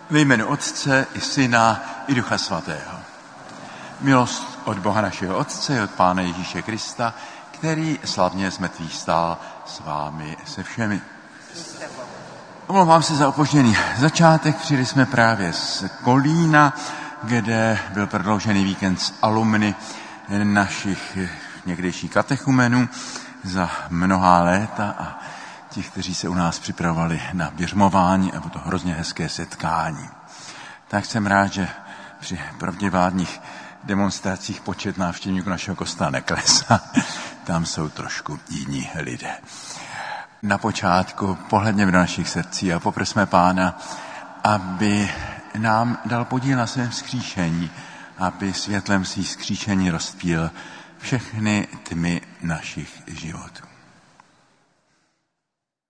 Ve jménu Otce i Syna i Ducha Svatého. Milost od Boha našeho Otce, od Pána Ježíše Krista, který slavně z mrtvých vstal, s vámi se všemi. Omlouvám se za opožděný začátek. Přijeli jsme právě z Kolína, kde byl prodloužený víkend s alumny našich někdejších katechumenů za mnohá léta a ti, kteří se u nás připravovali na běžmování, a bylo to hrozně hezké setkání. Tak jsem rád, že při protivládních demonstracích počet návštěvníků našeho kostela neklesá. Tam jsou trošku jiní lidé. Na počátku pohledněme do našich srdcí a poprosme Pána, aby nám dal podíl na svém vzkříšení, aby světlem svých vzkříšení rozptýlil všechny tmy našich životů.